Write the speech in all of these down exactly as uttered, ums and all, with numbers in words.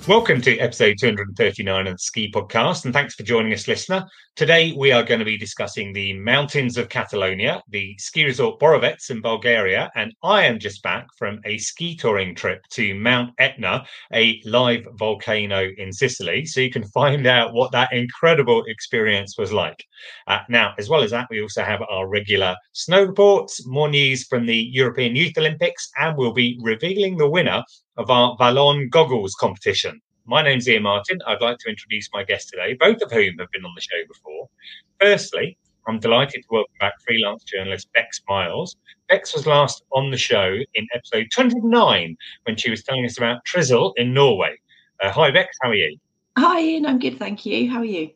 Welcome to episode two hundred thirty-nine of the Ski Podcast, and thanks for joining us, listener. Today, we are going to be discussing the mountains of Catalonia, the ski resort Borovets in Bulgaria, and I am just back from a ski touring trip to Mount Etna, a live volcano in Sicily, so you can find out what that incredible experience was like. Uh, now, as well as that, we also have our regular snow reports, more news from the European Youth Olympics, and we'll be revealing the winner of our Vallon goggles competition. My name's Ian Martin. I'd like to introduce my guests today, both of whom have been on the show before. Firstly, I'm delighted to welcome back freelance journalist Bex Miles. Bex was last on the show in episode two hundred nine when she was telling us about Trysil in Norway. Uh, hi, Bex. How are you? Hi, Ian. I'm good, thank you. How are you?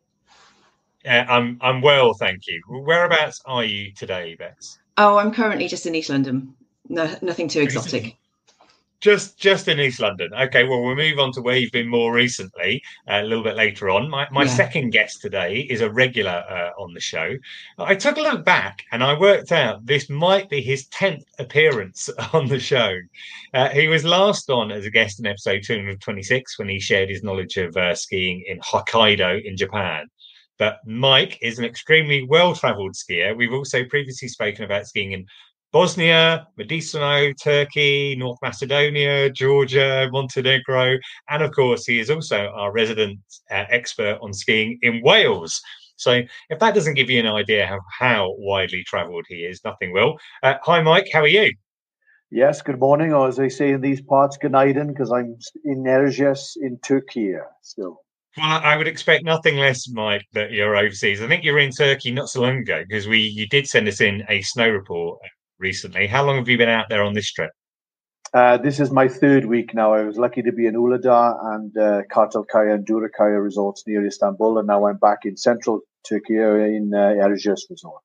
Uh, I'm I'm well, thank you. Whereabouts are you today, Bex? Oh, I'm currently just in East London. No, nothing too exotic. Just just in East London. Okay, well, we'll move on to where you've been more recently uh, a little bit later on. My, my yeah. second guest today is a regular uh, on the show. I took a look back and I worked out this might be his tenth appearance on the show. Uh, he was last on as a guest in episode two hundred twenty-six when he shared his knowledge of uh, skiing in Hokkaido in Japan. But Mike is an extremely well-travelled skier. We've also previously spoken about skiing in Bosnia, Medicino, Turkey, North Macedonia, Georgia, Montenegro, and of course, he is also our resident uh, expert on skiing in Wales. So if that doesn't give you an idea of how widely travelled he is, nothing will. Uh, hi, Mike, how are you? Yes, good morning, or as they say in these parts, günaydın, because I'm in Erciyes in Turkey still. Well, I would expect nothing less, Mike, that you're overseas. I think you were in Turkey not so long ago because we you did send us in a snow report recently. How long have you been out there on this trip? Uh, this is my third week now. I was lucky to be in Uludağ and uh, Kartalkaya and Durakaya resorts near Istanbul, and now I'm back in central Turkey in uh, Erciyes resort.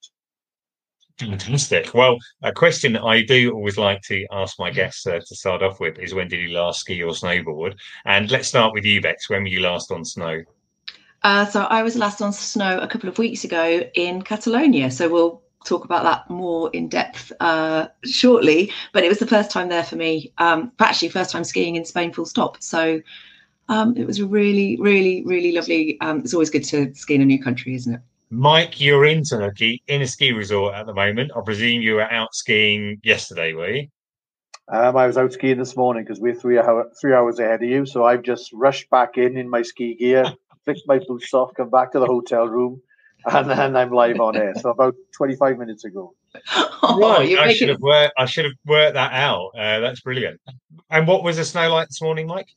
Fantastic. Well, a question I do always like to ask my guests uh, to start off with is, when did you last ski or snowboard? And let's start with you, Bex. When were you last on snow? Uh, so I was last on snow a couple of weeks ago in Catalonia. So we'll talk about that more in depth uh, shortly. But it was the first time there for me. Um, actually, first time skiing in Spain, full stop. So um, it was really, really, really lovely. Um, it's always good to ski in a new country, isn't it? Mike, you're in Turkey in a ski resort at the moment. I presume you were out skiing yesterday, were you? Um, I was out skiing this morning because we're three, hour, three hours ahead of you. So I've just rushed back in in my ski gear, fixed my boots off, come back to the hotel room, and then I'm live on air. So about twenty-five minutes ago. Oh, right, I should have worked. I should have worked that out. Uh, that's brilliant. And what was the snow like this morning, Mike?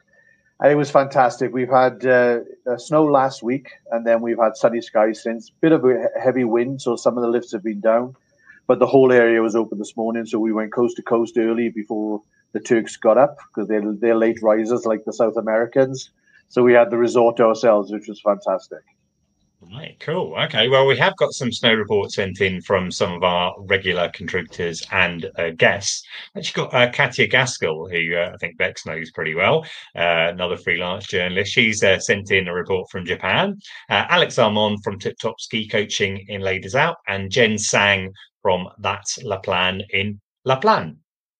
It was fantastic. We've had uh, snow last week, and then we've had sunny skies since. Bit of a heavy wind, so some of the lifts have been down. But the whole area was open this morning, so we went coast to coast early before the Turks got up, because they're, they're late risers like the South Americans. So we had the resort to ourselves, which was fantastic. Right, cool. Okay, well, we have got some snow reports sent in from some of our regular contributors and uh, guests. Actually got uh, Katya Gaskell, who uh, I think Bex knows pretty well, uh, another freelance journalist. She's uh, sent in a report from Japan. Uh, Alex Armand from Tip Top Ski Coaching in Les Deux Alpes, and Jen Sang from That's La Plan in La Plan.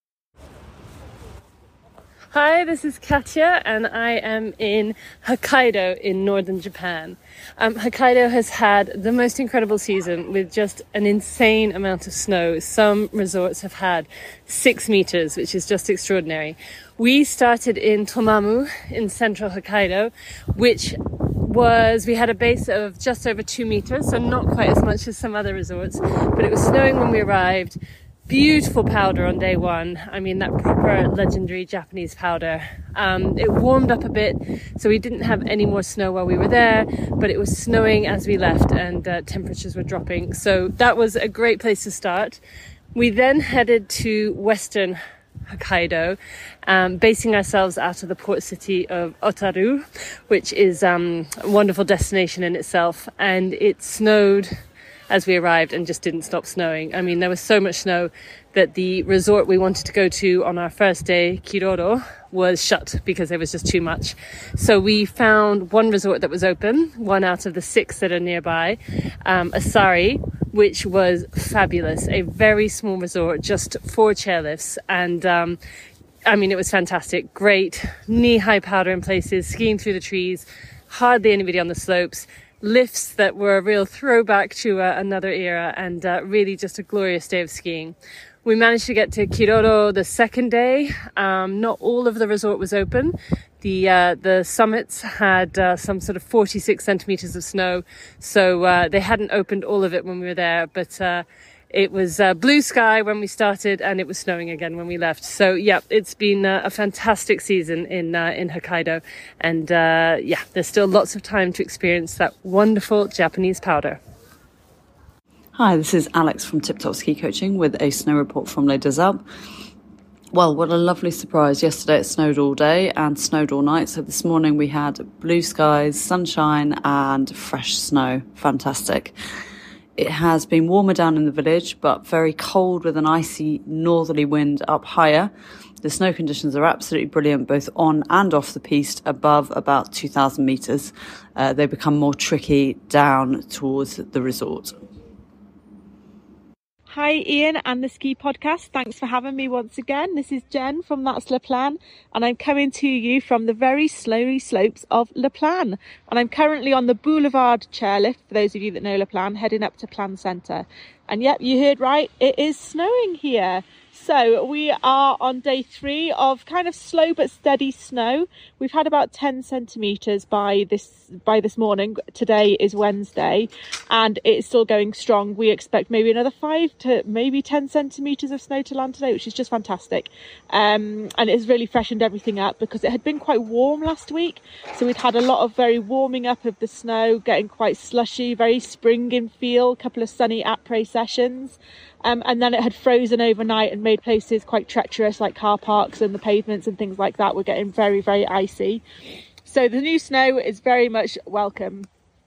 Hi, this is Katya, and I am in Hokkaido in northern Japan. Um, Hokkaido has had the most incredible season with just an insane amount of snow. Some resorts have had six meters, which is just extraordinary. We started in Tomamu in central Hokkaido, which was, we had a base of just over two meters, so not quite as much as some other resorts, but it was snowing when we arrived. Beautiful powder on day one. I mean, that proper legendary Japanese powder. Um, it warmed up a bit, so we didn't have any more snow while we were there, but it was snowing as we left, and uh, temperatures were dropping. So that was a great place to start. We then headed to western Hokkaido, um, basing ourselves out of the port city of Otaru, which is um, a wonderful destination in itself. And it snowed as we arrived and just didn't stop snowing. I mean, there was so much snow that the resort we wanted to go to on our first day, Kiroro, was shut because there was just too much. So we found one resort that was open, one out of the six that are nearby, um, Asari, which was fabulous. A very small resort, just four chairlifts, and um, I mean, it was fantastic. Great knee-high powder in places, skiing through the trees, hardly anybody on the slopes, lifts that were a real throwback to uh, another era, and uh, really just a glorious day of skiing. We managed to get to Kiroro the second day. Um, not all of the resort was open. The uh, the summits had uh, some sort of forty-six centimeters of snow, so uh, they hadn't opened all of it when we were there, but uh, it was uh, blue sky when we started, and it was snowing again when we left. So yeah, it's been uh, a fantastic season in uh, in Hokkaido, and uh, yeah, there's still lots of time to experience that wonderful Japanese powder. Hi, this is Alex from Tip Top Ski Coaching with a snow report from Les Deux Alpes. Well, what a lovely surprise. Yesterday it snowed all day and snowed all night. So this morning we had blue skies, sunshine and fresh snow. Fantastic. It has been warmer down in the village, but very cold with an icy northerly wind up higher. The snow conditions are absolutely brilliant, both on and off the piste, above about two thousand metres. Uh, they become more tricky down towards the resort. Hi Ian and the Ski Podcast, thanks for having me once again. This is Jen from That's Le Plan, and I'm coming to you from the very snowy slopes of Le Plan. And I'm currently on the Boulevard chairlift, for those of you that know Le Plan, heading up to Plan Centre. And yep, you heard right, it is snowing here. So we are on day three of kind of slow but steady snow. We've had about ten centimetres by this by this morning. Today is Wednesday and it's still going strong. We expect maybe another five to maybe ten centimetres of snow to land today, which is just fantastic. Um, and it's really freshened everything up because it had been quite warm last week. So we'd had a lot of very warming up of the snow, getting quite slushy, very spring in feel, a couple of sunny après sessions. Um, and then it had frozen overnight and made places quite treacherous, like car parks and the pavements and things like that were getting very, very icy. So the new snow is very much welcome.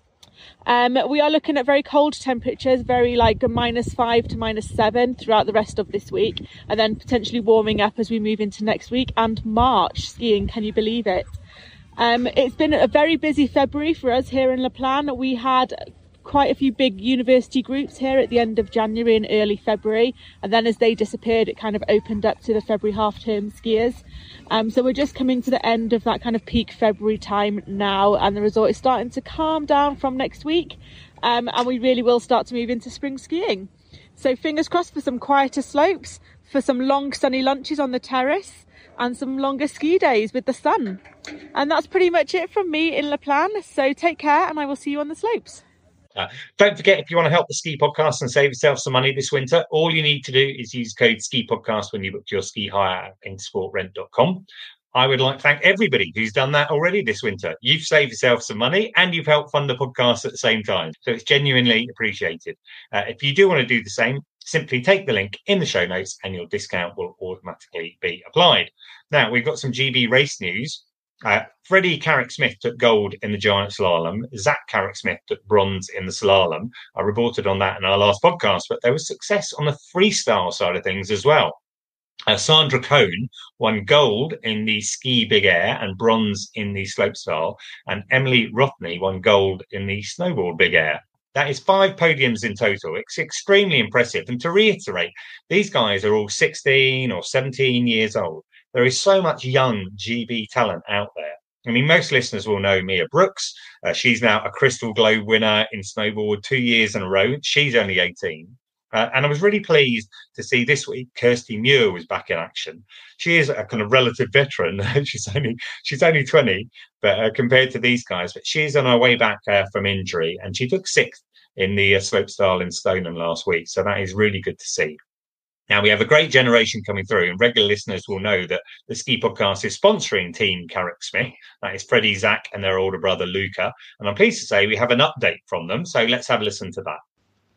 Um, we are looking at very cold temperatures, very like a minus five to minus seven throughout the rest of this week, and then potentially warming up as we move into next week and March skiing. Can you believe it? Um, it's been a very busy February for us here in Le Plan. We had quite a few big university groups here at the end of January and early February, and then as they disappeared it kind of opened up to the February half-term skiers. Um, so we're just coming to the end of that kind of peak February time now, and the resort is starting to calm down from next week, um, and we really will start to move into spring skiing. So fingers crossed for some quieter slopes, for some long sunny lunches on the terrace and some longer ski days with the sun. And that's pretty much it from me in Le Plan, so take care and I will see you on the slopes. Uh, don't forget, if you want to help the Ski Podcast and save yourself some money this winter, all you need to do is use code Ski Podcast when you book your ski hire at intersport rent dot com. I would like to thank everybody who's done that already this winter. You've saved yourself some money and you've helped fund the podcast at the same time. So it's genuinely appreciated. Uh, if you do want to do the same, simply take the link in the show notes and your discount will automatically be applied. Now, we've got some G B race news. Uh, Freddie Carrick-Smith took gold in the giant slalom. Zach Carrick-Smith took bronze in the slalom. I reported on that in our last podcast, but there was success on the freestyle side of things as well. Uh, Sandra Cohn won gold in the ski big air and bronze in the slopestyle, and Emily Rothney won gold in the snowboard big air. That is five podiums in total. It's extremely impressive. And to reiterate, these guys are all sixteen or seventeen years old. There is so much young G B talent out there. I mean, most listeners will know Mia Brooks. Uh, she's now a Crystal Globe winner in snowboard two years in a row. She's only eighteen. Uh, and I was really pleased to see this week Kirsty Muir was back in action. She is a kind of relative veteran. she's only she's only twenty, but uh, compared to these guys, but she's on her way back uh, from injury, and she took sixth in the uh, slopestyle in Stoneham last week. So that is really good to see. Now, we have a great generation coming through, and regular listeners will know that the Ski Podcast is sponsoring Team Carrick-Smith. That is Freddie, Zach, and their older brother, Luca. And I'm pleased to say we have an update from them. So let's have a listen to that.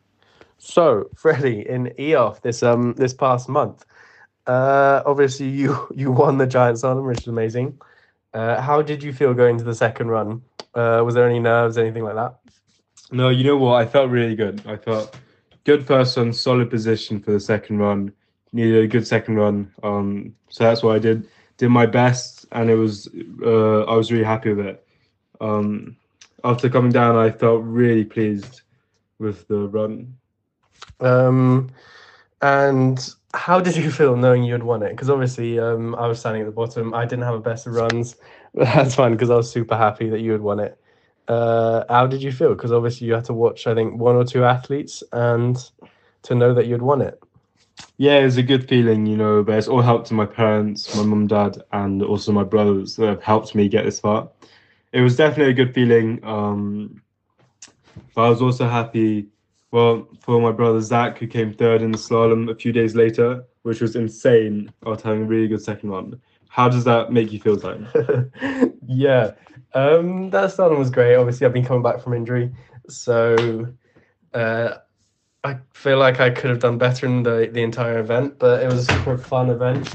So, Freddie, in E O F this um this past month, uh, obviously you, you won the giant slalom, which is amazing. Uh, how did you feel going to the second run? Uh, was there any nerves, anything like that? No, you know what? I felt really good. I felt good first run, solid position for the second run. Needed a good second run. Um, so that's what I did. Did my best, and it was uh, I was really happy with it. Um, after coming down, I felt really pleased with the run. Um, And how did you feel knowing you had won it? Because obviously um, I was standing at the bottom. I didn't have a best of runs. But that's fine because I was super happy that you had won it. Uh, how did you feel? Because obviously you had to watch, I think, one or two athletes and to know that you'd won it. Yeah, it was a good feeling, you know, but it's all helped to my parents, my mum, dad, and also my brothers that have helped me get this far. It was definitely a good feeling. Um, but I was also happy, well, for my brother Zach, who came third in the slalom a few days later, which was insane after having a really good second one. How does that make you feel, Time? Yeah, um, that slalom was great. Obviously, I've been coming back from injury, so uh, I feel like I could have done better in the, the entire event, but it was a super fun event.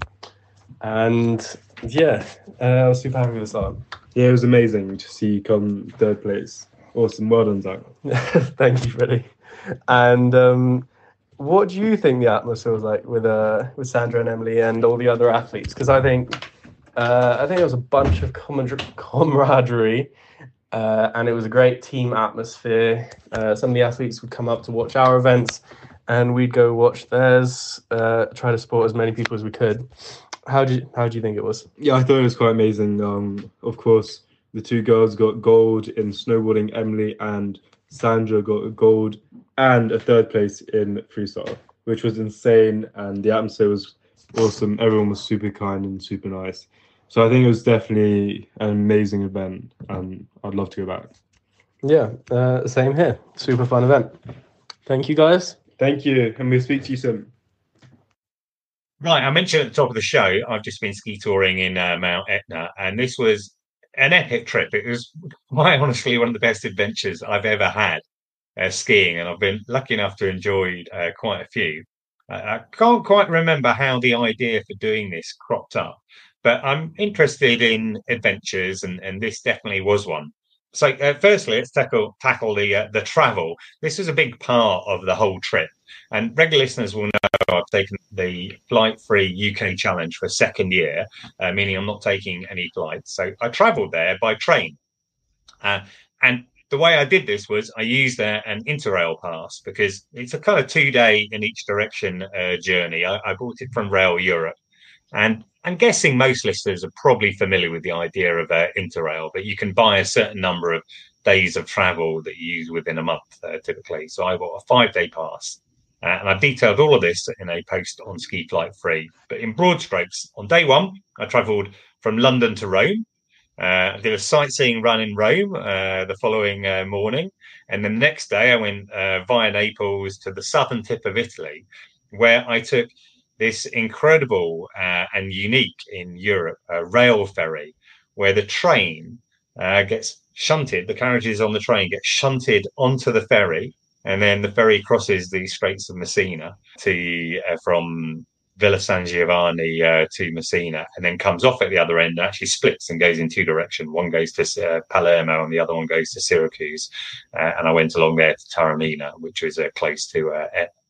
And yeah, uh, I was super happy with the slalom. Yeah, it was amazing to see you come third place. Awesome. Well done, Zach. Thank you, Freddie. And um, what do you think the atmosphere was like with uh, with Sandra and Emily and all the other athletes? Because I think uh, I think there was a bunch of camar- camaraderie, uh, and it was a great team atmosphere. Uh, some of the athletes would come up to watch our events, and we'd go watch theirs. Uh, try to support as many people as we could. How do you, how do you think it was? Yeah, I thought it was quite amazing. Um, of course, the two girls got gold in snowboarding. Emily and Sandra got a gold and a third place in freestyle, which was insane. And the atmosphere was awesome. Everyone was super kind and super nice. So I think it was definitely an amazing event, and I'd love to go back. Yeah, uh, same here. Super fun event. Thank you, guys. Thank you, and we'll speak to you soon. Right, I mentioned at the top of the show, I've just been ski touring in uh, Mount Etna, and this was an epic trip. It was quite honestly one of the best adventures I've ever had uh, skiing, and I've been lucky enough to enjoy uh, quite a few. Uh, I can't quite remember how the idea for doing this cropped up, but I'm interested in adventures, and, and this definitely was one. So, uh, firstly, let's tackle tackle the uh, the travel. This was a big part of the whole trip, and regular listeners will know I've taken the flight-free U K challenge for a second year, uh, meaning I'm not taking any flights. So I travelled there by train, uh, and the way I did this was I used uh, an Interrail pass because it's a kind of two-day in each direction uh, journey. I, I bought it from Rail Europe, and I'm guessing most listeners are probably familiar with the idea of uh, Interrail, but you can buy a certain number of days of travel that you use within a month, uh, typically. So I bought a five-day pass, uh, and I've detailed all of this in a post on Ski Flight Free. But in broad strokes, on day one, I travelled from London to Rome. Uh, I did a sightseeing run in Rome uh, the following uh, morning, and then the next day I went uh, via Naples to the southern tip of Italy, where I took this incredible uh, and unique in Europe uh, rail ferry, where the train uh, gets shunted, the carriages on the train get shunted onto the ferry, and then the ferry crosses the Straits of Messina to uh, from Villa San Giovanni uh, to Messina, and then comes off at the other end and actually splits and goes in two directions. One goes to uh, Palermo and the other one goes to Syracuse. Uh, and I went along there to Taormina, which was uh, close to uh,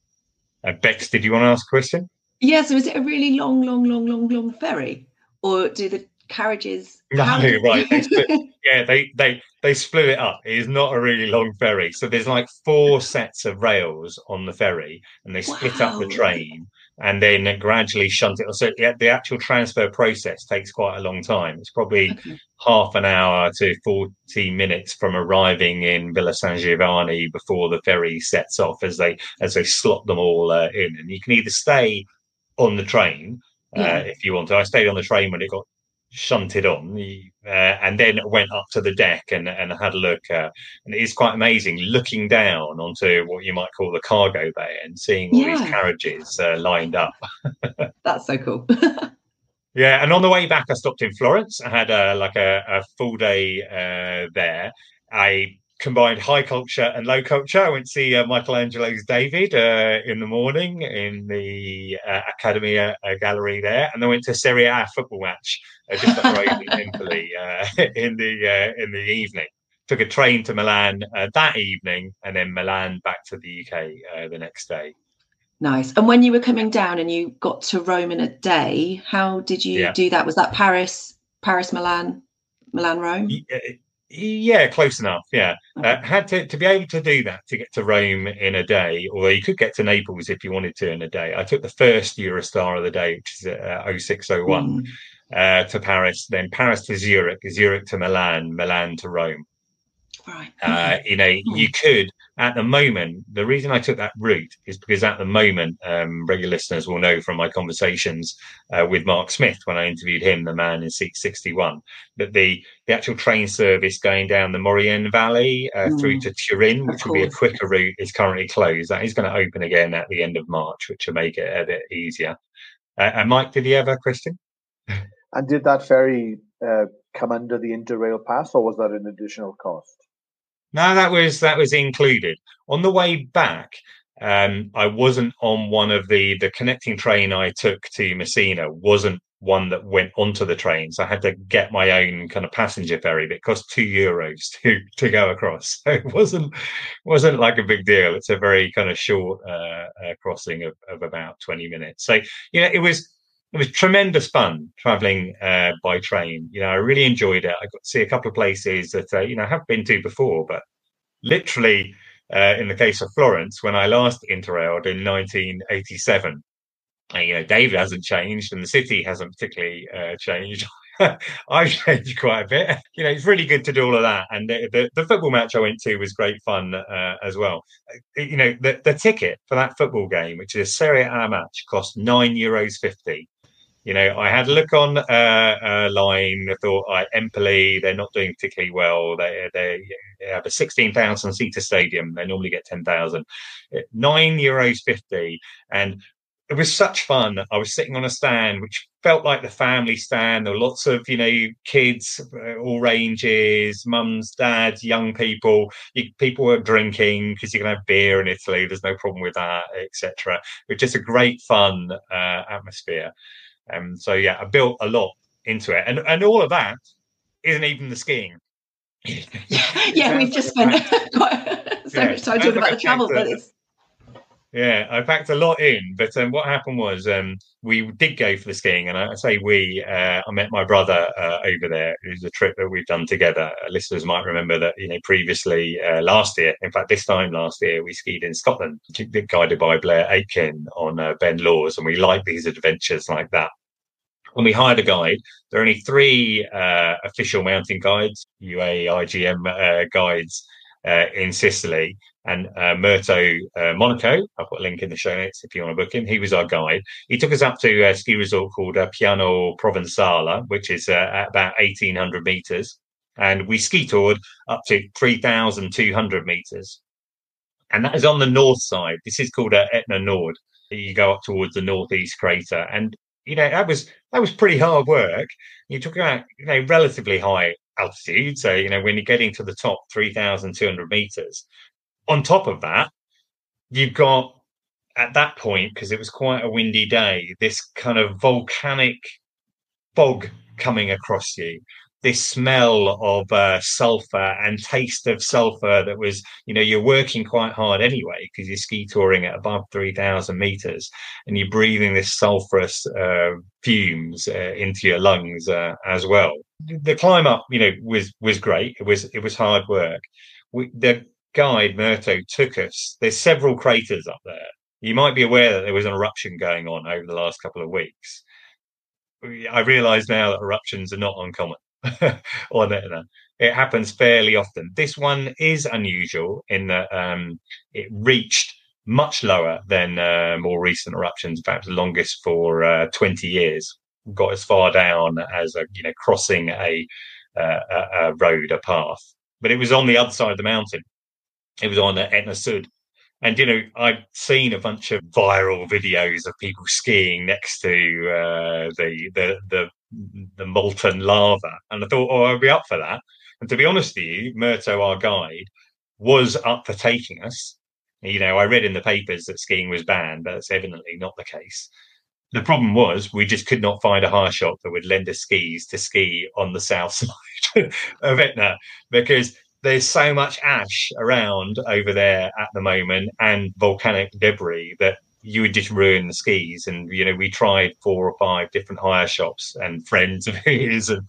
uh, Bex. Did you want to ask a question? Yeah, so is it a really long, long, long, long, long ferry, or do the carriages? No, do... right. They split, yeah, they they they split it up. It is not a really long ferry. So there's like four sets of rails on the ferry, and they split wow. up the train and then gradually shunt it. So yeah, the actual transfer process takes quite a long time. It's probably okay. half an hour to forty minutes from arriving in Villa San Giovanni before the ferry sets off as they as they slot them all uh, in. And you can either stay on the train uh, yeah. if you want to. I stayed on the train when it got shunted on, uh, and then went up to the deck and, and had a look. Uh, and it is quite amazing looking down onto what you might call the cargo bay and seeing all yeah. these carriages uh, lined up. That's so cool. Yeah, and on the way back, I stopped in Florence. I had uh, like a, a full day uh, there. I combined high culture and low culture. I went to see uh, Michelangelo's David uh, in the morning in the uh, Accademia uh, gallery there, and then went to Serie A football match uh, just up the road in Empoli uh, in the uh, in the evening. Took a train to Milan uh, that evening, and then Milan back to the U K uh, the next day. Nice. And when you were coming down and you got to Rome in a day, how did you yeah. do that? Was that Paris, Paris, Milan, Milan, Rome? Yeah. Yeah, close enough. Yeah, uh, had to to be able to do that to get to Rome in a day, although you could get to Naples if you wanted to in a day. I took the first Eurostar of the day, which is uh, oh six oh one, Mm. uh, to Paris, then Paris to Zurich, Zurich to Milan, Milan to Rome. Right. Uh, you know, you could at the moment. The reason I took that route is because at the moment, um, regular listeners will know from my conversations uh, with Mark Smith when I interviewed him, the man in seat sixty-one, that the the actual train service going down the Maurienne Valley uh, Mm. through to Turin, Of which would be a course. quicker route, is currently closed. That is going to open again at the end of March, which will make it a bit easier. Uh, and Mike, did you ever, Christian? And did that ferry uh, come under the Interrail pass, or was that an additional cost? No, that was that was included. On the way back, um, I wasn't on one of the the connecting train I took to Messina wasn't one that went onto the train, so I had to get my own kind of passenger ferry. But it cost two euros to to go across, so it wasn't wasn't like a big deal. It's a very kind of short uh, uh, crossing of, of about twenty minutes. So you know, it was. It was tremendous fun traveling uh, by train. You know, I really enjoyed it. I got to see a couple of places that, uh, you know, I have been to before, but literally, uh, in the case of Florence, when I last interrailed in nineteen eighty-seven, uh, you know, David hasn't changed and the city hasn't particularly uh, changed. I've changed quite a bit. You know, it's really good to do all of that. And the, the, the football match I went to was great fun uh, as well. You know, the, the ticket for that football game, which is a Serie A match, cost nine euros fifty. You know, I had a look on uh, uh, line. I thought, I Empoli, they're not doing particularly well. They they have a sixteen thousand seater stadium. They normally get ten thousand. Nine euros fifty, and it was such fun. I was sitting on a stand, which felt like the family stand. There were lots of, you know, kids, uh, all ranges, mums, dads, young people. You, people were drinking because you can have beer in Italy. There's no problem with that, et cetera. It was just a great fun uh, atmosphere. Um, so yeah, I built a lot into it, and and all of that isn't even the skiing. Yeah, we've just spent quite so Yeah, much time talking sounds about like the a travel, factor. but it's Yeah, I packed a lot in, but um, what happened was um, we did go for the skiing, and I say we. Uh, I met my brother uh, over there. It was a trip that we've done together. Uh, listeners might remember that, you know, previously uh, last year, in fact, this time last year, we skied in Scotland, guided by Blair Aitken on uh, Ben Lawes, and we like these adventures like that. When we hired a guide, there are only three uh, official mountain guides, U A I G M uh, guides uh, in Sicily. And uh, Murto uh, Monaco, I'll put a link in the show notes if you want to book him. He was our guide. He took us up to a ski resort called uh, Piano Provenzala, which is uh, at about eighteen hundred meters. And we ski toured up to three thousand two hundred meters. And that is on the north side. This is called uh, Etna Nord. You go up towards the northeast crater. And, you know, that was that was pretty hard work. You took about, you know, relatively high altitude. So, you know, when you're getting to the top, three thousand two hundred meters. On top of that, you've got, at that point, because it was quite a windy day, this kind of volcanic fog coming across you, this smell of uh, sulfur and taste of sulfur that was, you know, you're working quite hard anyway because you're ski touring at above three thousand meters and you're breathing this sulfurous uh, fumes uh, into your lungs uh, as well. The climb up, you know, was was great. It was it was hard work. We, the guide Murto took us. There's several craters up there. You might be aware that there was an eruption going on over the last couple of weeks. I realise now that eruptions are not uncommon on Etna. It happens fairly often. This one is unusual in that um, it reached much lower than uh, more recent eruptions, perhaps the longest for uh, twenty years. Got as far down as a, you know, crossing a, uh, a, a road, a path. But it was on the other side of the mountain. It was on Etna Sud. And, you know, I've seen a bunch of viral videos of people skiing next to uh, the, the the the molten lava. And I thought, oh, I'll be up for that. And to be honest with you, Murto, our guide, was up for taking us. You know, I read in the papers that skiing was banned, but that's evidently not the case. The problem was we just could not find a hire shop that would lend us skis to ski on the south side of Etna because there's so much ash around over there at the moment and volcanic debris that you would just ruin the skis. And, you know, we tried four or five different hire shops and friends of his, and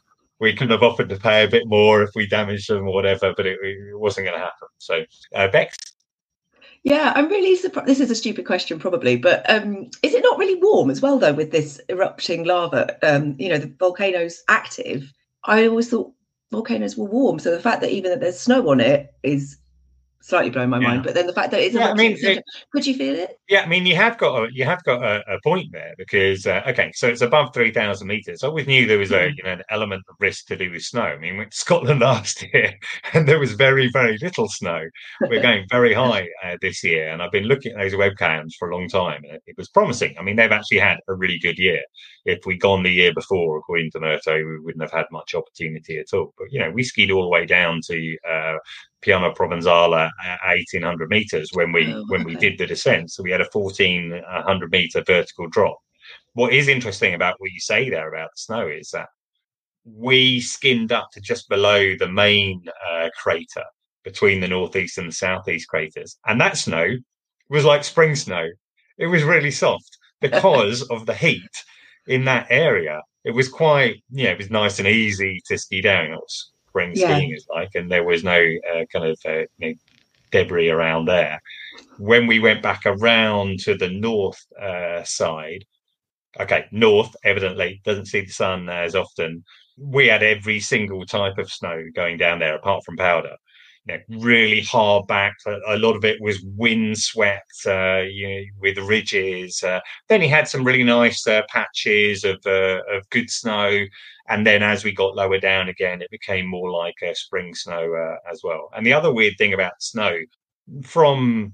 we could have offered to pay a bit more if we damaged them or whatever, but it, it wasn't going to happen. So, uh, Bex? Yeah, I'm really surprised. This is a stupid question, probably, but um, is it not really warm as well, though, with this erupting lava? Um, you know, the volcano's active. I always thought volcanoes were warm, so the fact that even that there's snow on it is slightly blowing my yeah. mind. But then the fact that it's yeah, I mean, it, could you feel it? Yeah, I mean, you have got a, you have got a, a point there because uh, okay, so it's above three thousand meters. I always knew there was a mm. you know an element of risk to do with snow. I mean, we went to Scotland last year, and there was very very little snow. We're going very high uh, this year, and I've been looking at those webcams for a long time, and it was promising. I mean, they've actually had a really good year. If we'd gone the year before, according to Murto, we wouldn't have had much opportunity at all. But you know, we skied all the way down to uh, Piana Provenzala at eighteen hundred meters when we oh, when okay. we did the descent. So we had a fourteen hundred meter vertical drop. What is interesting about what you say there about the snow is that we skinned up to just below the main uh, crater between the northeast and the southeast craters, and that snow was like spring snow. It was really soft because of the heat in that area. It was quite, you know, it was nice and easy to ski down. It was spring yeah. skiing is like, and there was no uh, kind of uh, you know, debris around there. When we went back around to the north uh, side, okay, north evidently doesn't see the sun as often. We had every single type of snow going down there, apart from powder. You know, really hard backed. A lot of it was windswept, uh, you know, with ridges. Uh, then he had some really nice uh, patches of uh, of good snow. And then as we got lower down again, it became more like uh, spring snow uh, as well. And the other weird thing about snow from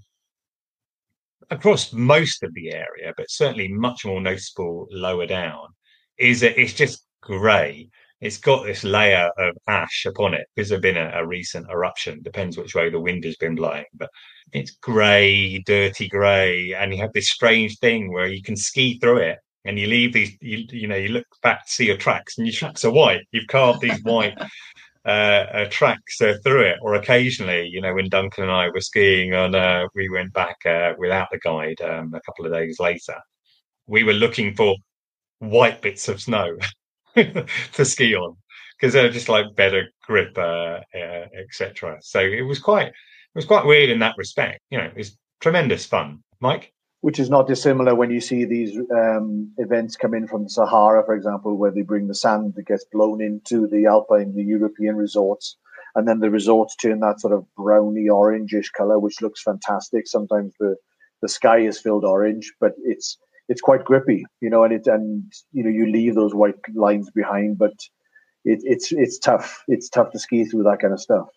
across most of the area, but certainly much more noticeable lower down, is that it's just grey. It's got this layer of ash upon it because there's been a, a recent eruption. Depends which way the wind has been blowing, but it's grey, dirty grey, and you have this strange thing where you can ski through it, and you leave these. You, you know, you look back to see your tracks, and your tracks are white. You've carved these white uh, uh, tracks uh, through it. Or occasionally, you know, when Duncan and I were skiing on, uh, we went back uh, without the guide um, a couple of days later. We were looking for white bits of snow to ski on because they're just like better grip, uh, uh, et cetera. So it was quite, it was quite weird in that respect. You know, it's tremendous fun, Mike. Which is not dissimilar when you see these um, events come in from the Sahara, for example, where they bring the sand that gets blown into the Alpine, the European resorts, and then the resorts turn that sort of browny orangish color, which looks fantastic. Sometimes the the sky is filled orange, but it's it's quite grippy, you know, and it and you know you leave those white lines behind, but it, it's it's tough. It's tough to ski through that kind of stuff.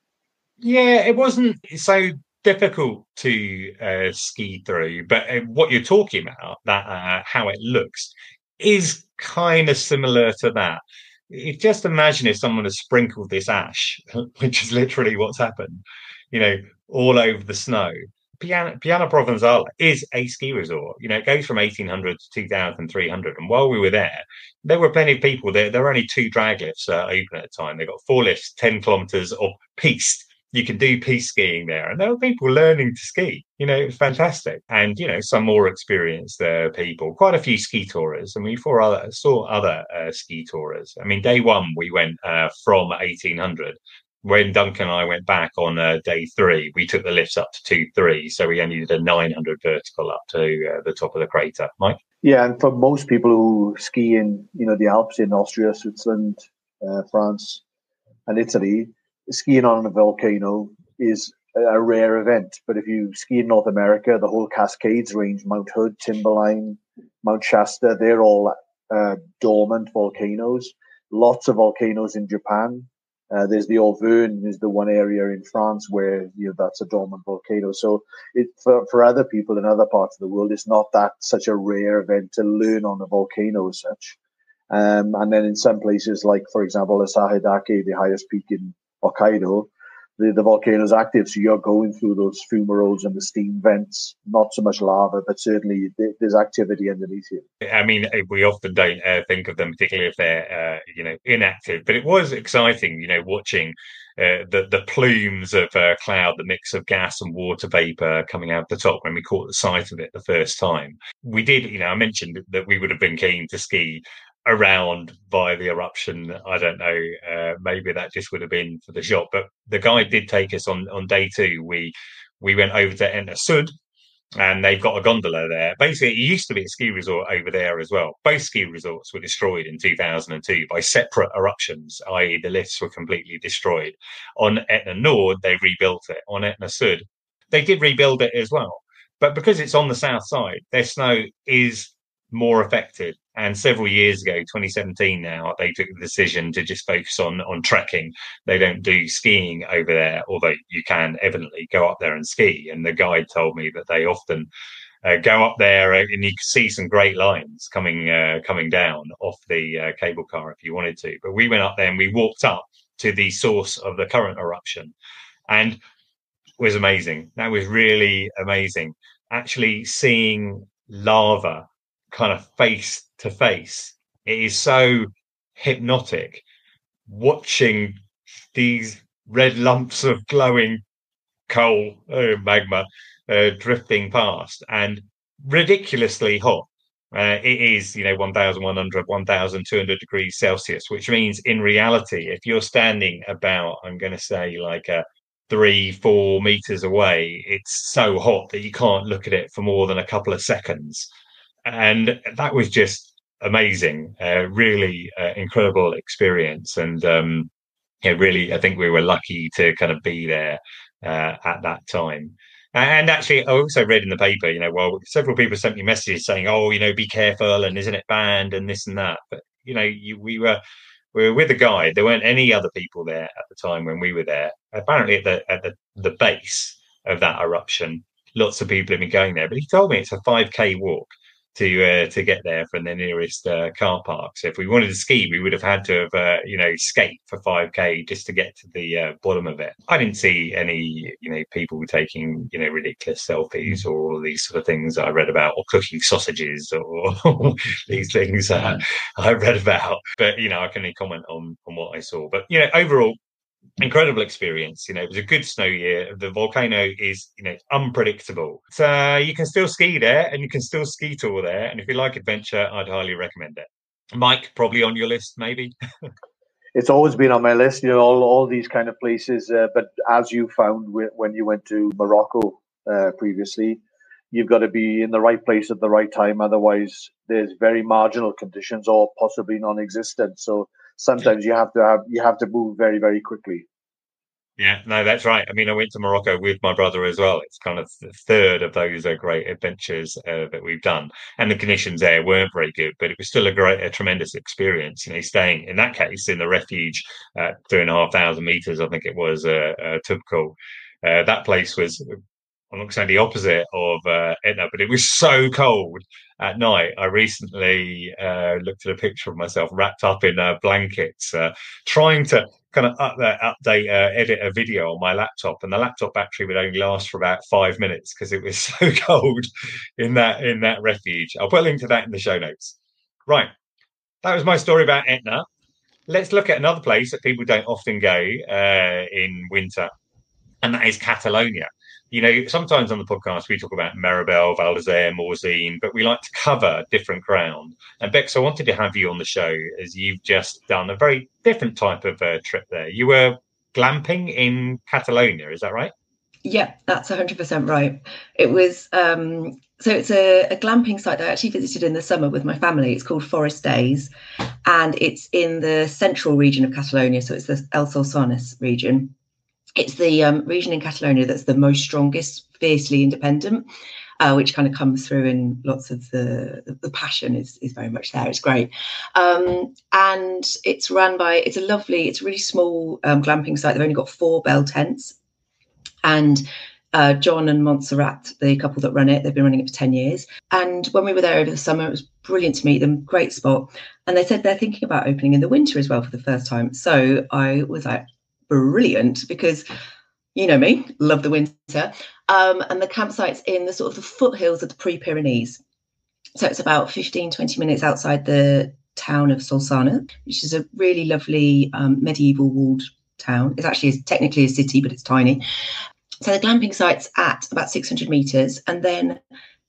Yeah, it wasn't so difficult to uh, ski through, but uh, what you're talking about, that uh, how it looks, is kind of similar to that. If just imagine if someone has sprinkled this ash, which is literally what's happened, you know, all over the snow. Piana, Piana Provenzala is a ski resort. You know, it goes from eighteen hundred to two thousand three hundred. And while we were there, there were plenty of people there. There were only two drag lifts uh, open at the time. They got four lifts, ten kilometers of piste. You can do piste skiing there. And there were people learning to ski. You know, it was fantastic. And, you know, some more experienced uh, people, quite a few ski tourers. And we saw other, saw other uh, ski tourers. I mean, day one, we went uh, from eighteen hundred. When Duncan and I went back on uh, day three, we took the lifts up to two three, so we only did a nine hundred vertical up to uh, the top of the crater. Mike? Yeah, and for most people who ski in, you know, the Alps in Austria, Switzerland, uh, France, and Italy, skiing on a volcano is a rare event. But if you ski in North America, the whole Cascades range, Mount Hood, Timberline, Mount Shasta, they're all uh, dormant volcanoes. Lots of volcanoes in Japan. Uh, there's the Auvergne, is the one area in France where, you know, that's a dormant volcano. So it, for, for other people in other parts of the world, it's not that such a rare event to learn on a volcano as such. Um, and then in some places, like, for example, the Sahedake, the highest peak in Hokkaido, the, the volcano is active. So you're going through those fumaroles and the steam vents, not so much lava, but certainly there's activity underneath you. I mean, we often don't uh, think of them, particularly if they're, uh, you know, inactive. But it was exciting, you know, watching uh, the, the plumes of uh, cloud, the mix of gas and water vapor coming out the top when we caught the sight of it the first time. We did, you know, I mentioned that we would have been keen to ski around by the eruption. I don't know, uh, maybe that just would have been for the shot, but the guide did take us on on day two. We we went over to Etna Sud, and they've got a gondola there. Basically, it used to be a ski resort over there as well. Both ski resorts were destroyed in two thousand two by separate eruptions, that is the lifts were completely destroyed. On Etna Nord, they rebuilt it. On Etna Sud, they did rebuild it as well. But because it's on the south side, their snow is more affected. And several years ago, twenty seventeen now, they took the decision to just focus on on trekking. They don't do skiing over there, although you can evidently go up there and ski. And the guide told me that they often uh, go up there, uh, and you can see some great lines coming uh, coming down off the uh, cable car if you wanted to. But we went up there and we walked up to the source of the current eruption, and it was amazing. That was really amazing. Actually seeing lava kind of face to face. It is so hypnotic watching these red lumps of glowing coal, uh, magma, uh, drifting past, and ridiculously hot. Uh, it is, you know, one thousand one hundred, one thousand two hundred degrees Celsius, which means in reality, if you're standing about, I'm going to say like a three, four meters away, it's so hot that you can't look at it for more than a couple of seconds. And that was just amazing, uh, really uh, incredible experience. And um, yeah, really, I think we were lucky to kind of be there uh, at that time. And actually, I also read in the paper, you know, well, several people sent me messages saying, oh, you know, be careful, and isn't it banned, and this and that. But, you know, you, we were we were with a guide. There weren't any other people there at the time when we were there. Apparently, at the at the, the base of that eruption, lots of people have been going there. But he told me it's a five K walk to uh, to get there from the nearest uh, car park. So if we wanted to ski, we would have had to have uh, you know skate for five K just to get to the uh, bottom of it. I didn't see any you know people taking you know ridiculous selfies or all these sort of things I read about, or cooking sausages or these things uh, I read about. But you know I can only comment on on what I saw. But you know overall, incredible experience. You know, it was a good snow year. The volcano is, you know, unpredictable. So uh, you can still ski there, and you can still ski tour there. And if you like adventure, I'd highly recommend it. Mike, probably on your list, maybe. It's always been on my list, you know, all, all these kind of places. Uh, but as you found w- when you went to Morocco uh, previously, you've got to be in the right place at the right time. Otherwise, there's very marginal conditions or possibly non-existent. So sometimes you have to have you have to move very, very quickly. Yeah, no, that's right. I mean, I went to Morocco with my brother as well. It's kind of the third of those uh, great adventures uh, that we've done. And the conditions there weren't very good, but it was still a great, a tremendous experience. You know, staying in that case in the refuge, uh, two and a half thousand meters, I think it was, uh, uh, Toubkal. Uh, that place was, I'm not saying the opposite of uh, Etna, but it was so cold at night. I recently uh, looked at a picture of myself wrapped up in uh, blankets, uh, trying to kind of up, uh, update, uh, edit a video on my laptop, and the laptop battery would only last for about five minutes because it was so cold in that in that refuge. I'll put a link to that in the show notes. Right, that was my story about Etna. Let's look at another place that people don't often go uh, in winter, and that is Catalonia. You know, sometimes on the podcast, we talk about Méribel, Val d'Isère, Morzine, but we like to cover different ground. And Bex, I wanted to have you on the show as you've just done a very different type of uh, trip there. You were glamping in Catalonia, is that right? Yeah, that's one hundred percent right. It was, um, so it's a, a glamping site that I actually visited in the summer with my family. It's called Forest Days, and it's in the central region of Catalonia. So it's the El Solsonès region. It's the um, region in Catalonia that's the most strongest, fiercely independent, uh, which kind of comes through in lots of the, the passion is, is very much there. It's great. Um, and it's run by, it's a lovely, it's a really small um, glamping site. They've only got four bell tents. And uh, John and Montserrat, the couple that run it, they've been running it for ten years. And when we were there over the summer, it was brilliant to meet them, great spot. And they said they're thinking about opening in the winter as well for the first time. So I was like, brilliant, because you know me, love the winter. Um, and the campsite's in the sort of the foothills of the Pre-Pyrenees. So it's about fifteen, twenty minutes outside the town of Solsona, which is a really lovely um, medieval walled town. It's actually technically a city, but it's tiny. So the glamping site's at about six hundred meters. And then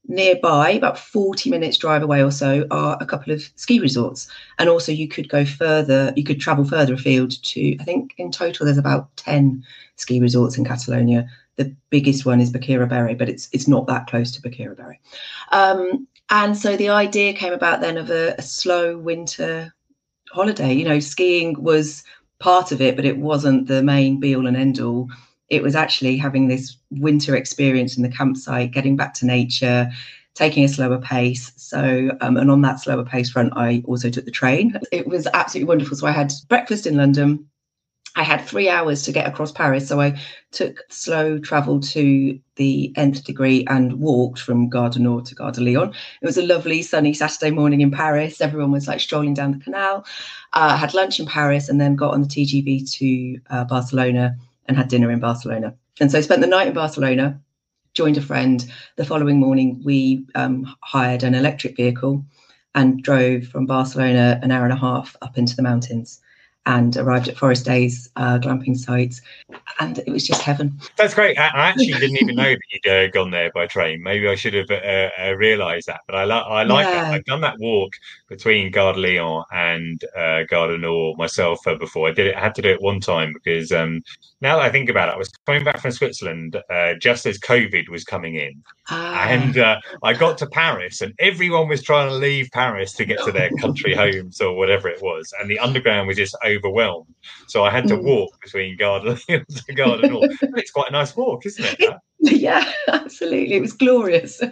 Nearby, about forty minutes drive away or so, are a couple of ski resorts. And also you could go further, you could travel further afield to, I think in total there's about ten ski resorts in Catalonia. The biggest one is Baquira Berry, but it's it's not that close to Baquira Berry. Um, and so the idea came about then of a, a slow winter holiday. You know, skiing was part of it, but it wasn't the main be all and end all. It was actually having this winter experience in the campsite, getting back to nature, taking a slower pace. So, um, and on that slower pace front, I also took the train. It was absolutely wonderful. So I had breakfast in London. I had three hours to get across Paris. So I took slow travel to the nth degree and walked from Gare du Nord to Gare de Lyon. It was a lovely sunny Saturday morning in Paris. Everyone was like strolling down the canal. I uh, had lunch in Paris and then got on the T G V to uh, Barcelona and had dinner in Barcelona. And so I spent the night in Barcelona, joined a friend. The following morning, we um, hired an electric vehicle and drove from Barcelona an hour and a half up into the mountains and arrived at Forest Days uh, glamping site. And it was just heaven. That's great. I, I actually didn't even know that you'd uh, gone there by train. Maybe I should have uh, uh, realised that. But I, lo- I like Yeah. that. I've done that walk between Gare de Lyon and uh, Gare du Nord myself uh, before. I did it. I had to do it one time because um, now that I think about it, I was coming back from Switzerland uh, just as COVID was coming in. Ah. And uh, I got to Paris and everyone was trying to leave Paris to get to their country homes or whatever it was. And the underground was just overwhelmed. So I had to Mm. walk between Gare de Lyon to Gare du Nord. And it's quite a nice walk, isn't it? That? Yeah, absolutely. It was glorious.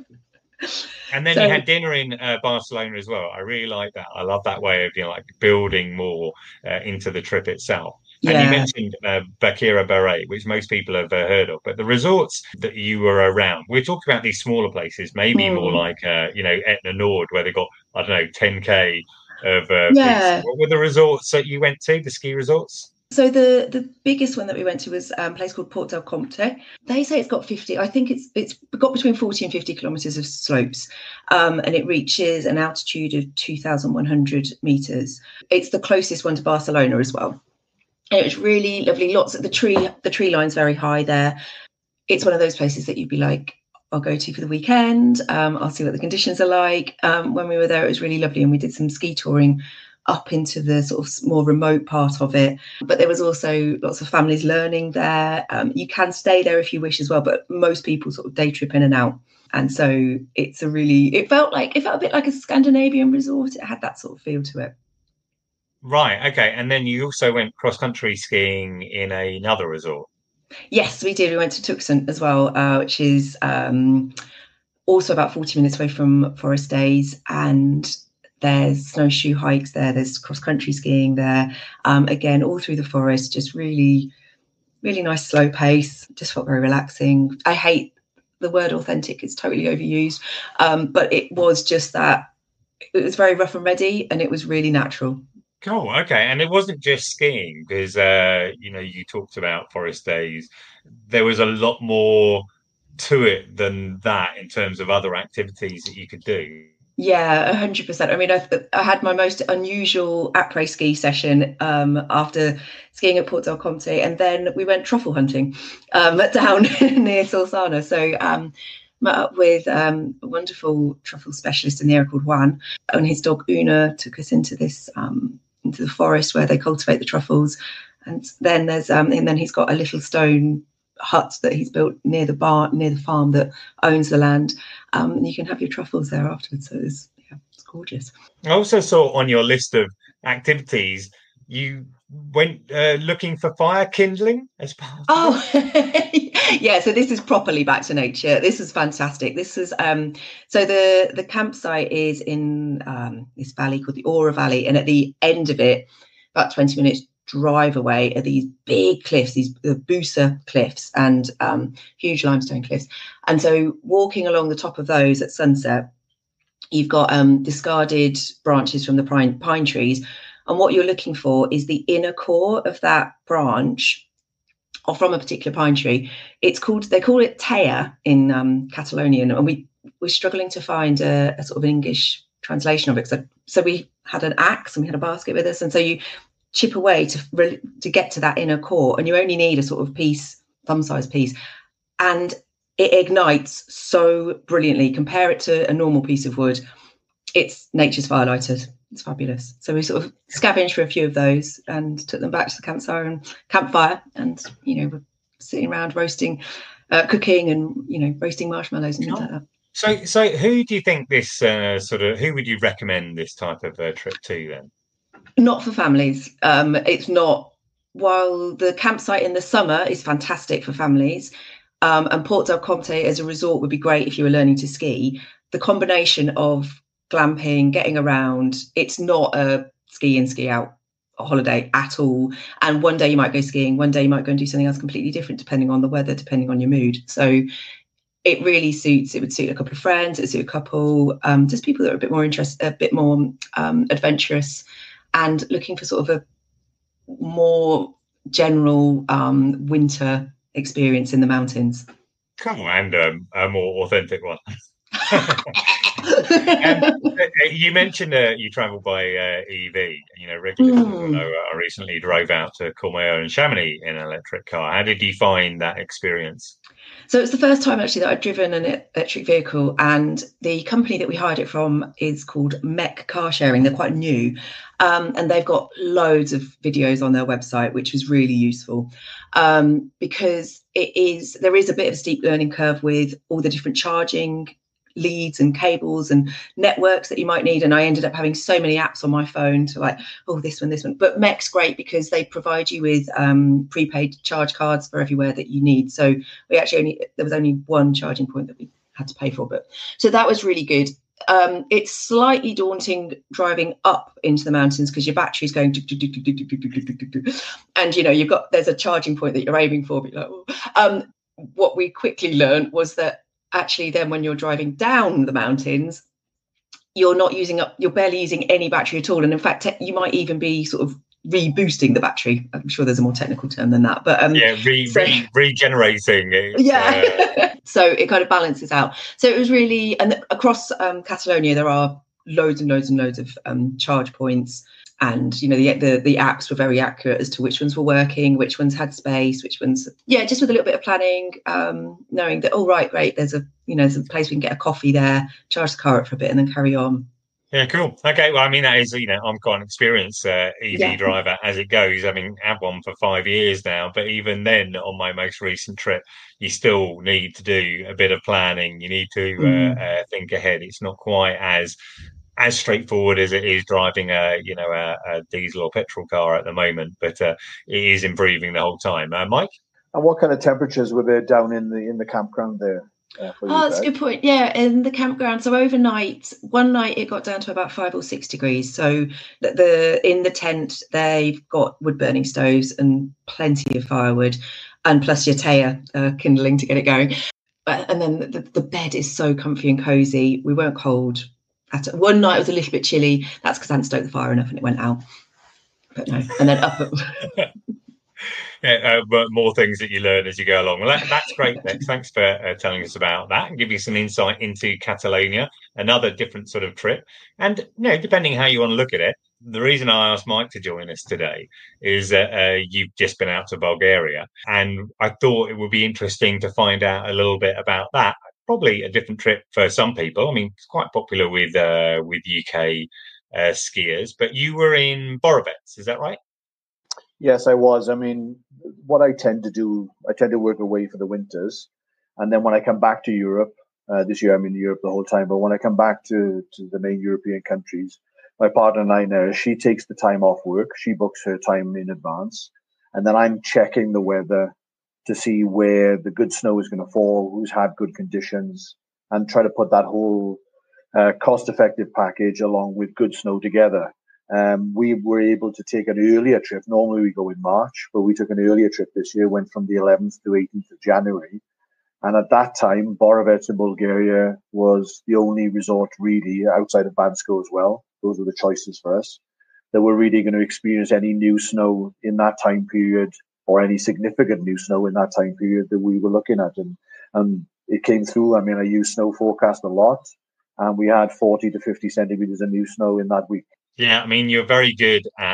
And then So- you had dinner in uh, Barcelona as well. I really like that. I love that way of, you know, like building more uh, into the trip itself. And Yeah. you mentioned uh, Baquira Berry, which most people have uh, heard of. But the resorts that you were around, we're talking about these smaller places, maybe Mm. more like, uh, you know, Etna Nord, where they got, I don't know, ten K of uh, Yeah. peaks. What were the resorts that you went to, the ski resorts? So the the biggest one that we went to was um, a place called Port del Comte. They say it's got fifty. I think it's it's got between forty and fifty kilometres of slopes, um, and it reaches an altitude of two thousand one hundred metres. It's the closest one to Barcelona as well. And it was really lovely. Lots of the tree the tree line's very high there. It's one of those places that you'd be like, I'll go to for the weekend. Um, I'll see what the conditions are like. Um, when we were there, it was really lovely, and we did some ski touring up into the sort of more remote part of it. But there was also lots of families learning there. Um, you can stay there if you wish as well, but most people sort of day trip in and out. And so it's a really, it felt like, it felt a bit like a Scandinavian resort. It had that sort of feel to it. Right. Okay. And then you also went cross-country skiing in another resort. Yes, we did. We went to Tucson as well, uh, which is um, also about forty minutes away from Forest Days. And there's snowshoe hikes there. There's cross-country skiing there. Um, again, all through the forest, just really, really nice slow pace. Just felt very relaxing. I hate the word authentic. It's totally overused. Um, but it was just that. It was very rough and ready, and it was really natural. Cool. Okay. And it wasn't just skiing because, uh, you know, you talked about Forest Days. There was a lot more to it than that in terms of other activities that you could do. Yeah, one hundred percent. I mean, I, I had my most unusual après ski session um, after skiing at Port del Comte, and then we went truffle hunting um, down near Solsana. So um, met up with um, a wonderful truffle specialist in the area called Juan, and his dog Una took us into this um, into the forest where they cultivate the truffles. And then there's um, and then he's got a little stone hut that he's built near the bar near the farm that owns the land, um, and you can have your truffles there afterwards. So it's yeah, it's gorgeous. I also saw on your list of activities you went uh, looking for fire kindling as part of Oh, yeah. So this is properly back to nature. This is fantastic. This is um. So the the campsite is in um this valley called the Aura Valley, and at the end of it, about twenty minutes drive away, are these big cliffs, these the Busa cliffs, and um, huge limestone cliffs. And so, walking along the top of those at sunset, you've got um discarded branches from the pine pine trees. And what you're looking for is the inner core of that branch, or from a particular pine tree. It's called, they call it Tea in um, Catalonian, and we we're struggling to find a, a sort of English translation of it. So, so we had an axe and we had a basket with us, and so you chip away to to get to that inner core, and you only need a sort of piece, thumb-sized piece, and it ignites so brilliantly. Compare it to a normal piece of wood. It's nature's firelighted. It's fabulous. So we sort of scavenged for a few of those and took them back to the campfire and campfire, and you know, we're sitting around roasting, uh, cooking, and you know, roasting marshmallows and things like that. So, so who do you think this uh, sort of who would you recommend this type of uh, trip to then? Not for families. Um, it's not. While the campsite in the summer is fantastic for families, um, and Port del Comte as a resort would be great if you were learning to ski. The combination of glamping, getting around, it's not a ski in, ski out holiday at all. And one day you might go skiing, one day you might go and do something else completely different, depending on the weather, depending on your mood. So it really suits, it would suit a couple of friends, it would suit a couple, um, just people that are a bit more interested, a bit more um, adventurous and looking for sort of a more general um, winter experience in the mountains. Cool, and um, a more authentic one. um, you mentioned uh, you travel by uh, E V. You know, regularly. Mm. I, know, I recently drove out to Courmayeur and Chamonix in an electric car. How did you find that experience? So it's the first time actually that I've driven an electric vehicle, and the company that we hired it from is called Mech Car Sharing. They're quite new, um, and they've got loads of videos on their website, which was really useful um, because it is there is a bit of a steep learning curve with all the different charging leads and cables and networks that you might need. And I ended up having so many apps on my phone to like, oh, this one, this one. But Mech's great because they provide you with um, prepaid charge cards for everywhere that you need. So we actually only, there was only one charging point that we had to pay for. But so that was really good. Um, it's slightly daunting driving up into the mountains because your battery's going, and you know, you've got, there's a charging point that you're aiming for. But like, oh. um, what we quickly learned was that actually then when you're driving down the mountains, you're not using up, you're barely using any battery at all. And in fact, you might even be sort of reboosting the battery. I'm sure there's a more technical term than that, but um, yeah, re, so, re, regenerating. It, yeah. Uh... so it kind of balances out. So it was really, and across um, Catalonia, there are loads and loads and loads of um, charge points. And, you know, the, the the apps were very accurate as to which ones were working, which ones had space, which ones, yeah, just with a little bit of planning, um, knowing that, oh, right, great, there's a, you know, there's a place we can get a coffee there, charge the car up for a bit and then carry on. Yeah, cool. Okay, well, I mean, that is, you know, I'm quite an experienced uh, E V yeah. driver as it goes, having had one for five years now. But even then, on my most recent trip, you still need to do a bit of planning. You need to mm. uh, uh, think ahead. It's not quite as... as straightforward as it is driving a, you know, a, a diesel or petrol car at the moment, but uh, it is improving the whole time. Uh, Mike? And what kind of temperatures were there down in the in the campground there? Uh, for oh, that's a good point. Yeah, in the campground. So overnight, one night it got down to about five or six degrees. So the, the in the tent they've got wood burning stoves and plenty of firewood, and plus your Taya uh, kindling to get it going. And then the, the bed is so comfy and cozy. We weren't cold. At one night it was a little bit chilly. That's because I hadn't stoked the fire enough and it went out. But no, and then up. yeah, uh, but more things that you learn as you go along. Well, that, that's great. Thanks, thanks for uh, telling us about that and giving some insight into Catalonia, another different sort of trip. And you know, depending how you want to look at it, the reason I asked Mike to join us today is that uh, you've just been out to Bulgaria, and I thought it would be interesting to find out a little bit about that. Probably a different trip for some people. I mean, it's quite popular with uh, with U K uh, skiers, but you were in Borovets, is that right? Yes, I was. I mean, what I tend to do, I tend to work away for the winters. And then when I come back to Europe, uh, this year I'm in Europe the whole time, but when I come back to, to the main European countries, my partner and I know she takes the time off work. She books her time in advance. And then I'm checking the weather to see where the good snow is going to fall, who's had good conditions, and try to put that whole uh, cost-effective package along with good snow together. Um, we were able to take an earlier trip. Normally we go in March, but we took an earlier trip this year, went from the eleventh to eighteenth of January. And at that time, Borovets in Bulgaria was the only resort really outside of Bansko as well. Those were the choices for us that were really going to experience any new snow in that time period, or any significant new snow in that time period that we were looking at. And, and it came through. I mean, I use snow forecast a lot, and we had forty to fifty centimeters of new snow in that week. Yeah, I mean, you're very good at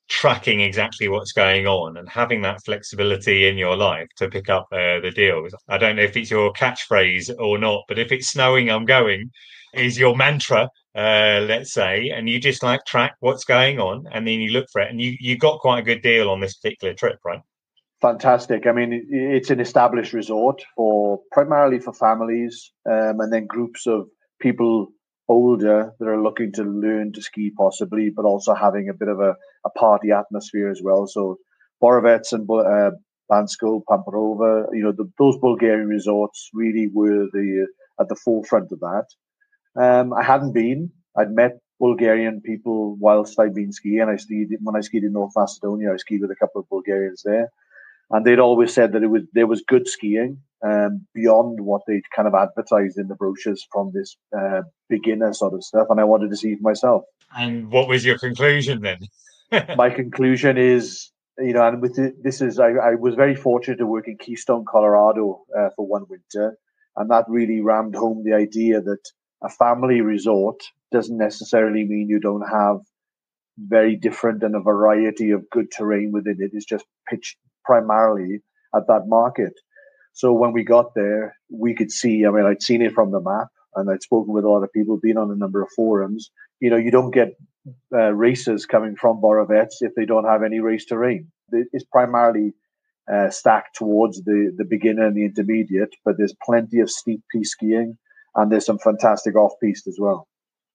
tracking exactly what's going on and having that flexibility in your life to pick up uh, the deals. I don't know if it's your catchphrase or not, but if it's snowing, I'm going is your mantra, uh, let's say, and you just like track what's going on and then you look for it, and you, you got quite a good deal on this particular trip, right? Fantastic. I mean, it's an established resort for primarily for families, um, and then groups of people older that are looking to learn to ski possibly, but also having a bit of a, a party atmosphere as well. So Borovets and uh, Bansko, Pamparova, you know, the, those Bulgarian resorts really were the at the forefront of that. Um, I hadn't been. I'd met Bulgarian people whilst I'd been skiing. I skied when I skied in North Macedonia. I skied with a couple of Bulgarians there, and they'd always said that it was there was good skiing, um, beyond what they'd kind of advertised in the brochures from this uh, beginner sort of stuff. And I wanted to see it myself. And what was your conclusion then? My conclusion is, you know, and with the, this is, I, I was very fortunate to work in Keystone, Colorado uh, for one winter, and that really rammed home the idea that a family resort doesn't necessarily mean you don't have very different and a variety of good terrain within it. It's just pitched primarily at that market. So when we got there, we could see, I mean, I'd seen it from the map and I'd spoken with a lot of people, been on a number of forums. You know, you don't get uh, racers coming from Borovets if they don't have any race terrain. It's primarily uh, stacked towards the, the beginner and the intermediate, but there's plenty of steep piste skiing and there's some fantastic off-piste as well.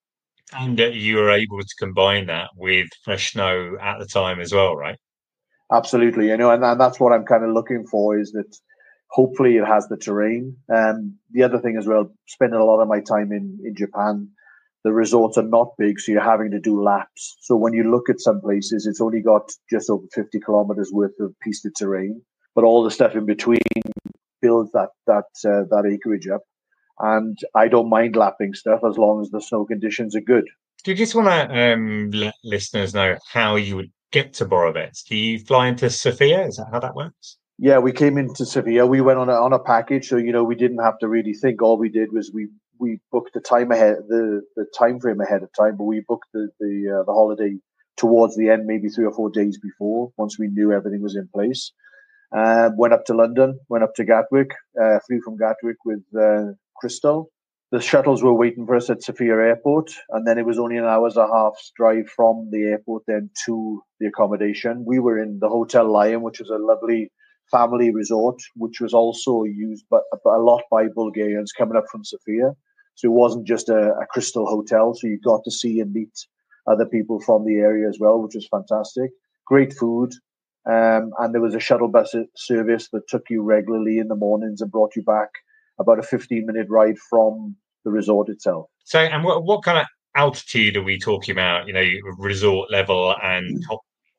And uh, you were able to combine that with fresh snow at the time as well, right? Absolutely. You know, and, and that's what I'm kind of looking for, is that hopefully it has the terrain. And the other thing as well, spending a lot of my time in, in Japan, the resorts are not big, so you're having to do laps. So when you look at some places, it's only got just over fifty kilometers worth of pisted terrain, but all the stuff in between builds that that uh, that acreage up. And I don't mind lapping stuff as long as the snow conditions are good. Do you just want to um, let listeners know how you would get to Borovets? Do you fly into Sofia? Is that how that works? Yeah, we came into Sofia. We went on a on a package, so you know we didn't have to really think. All we did was we we booked the time ahead, the the time frame ahead of time. But we booked the the uh, the holiday towards the end, maybe three or four days before, once we knew everything was in place. Uh, went up to London, went up to Gatwick, uh, flew from Gatwick with uh, Crystal. The shuttles were waiting for us at Sofia Airport, and then it was only an hour's and a half's drive from the airport then to the accommodation. We were in the Hotel Lion, which was a lovely family resort, which was also used by, a lot by Bulgarians coming up from Sofia. So it wasn't just a, a Crystal hotel, so you got to see and meet other people from the area as well, which was fantastic. Great food. Um, and there was a shuttle bus service that took you regularly in the mornings and brought you back about a fifteen minute ride from the resort itself. So, and what, what kind of altitude are we talking about, you know, resort level and top?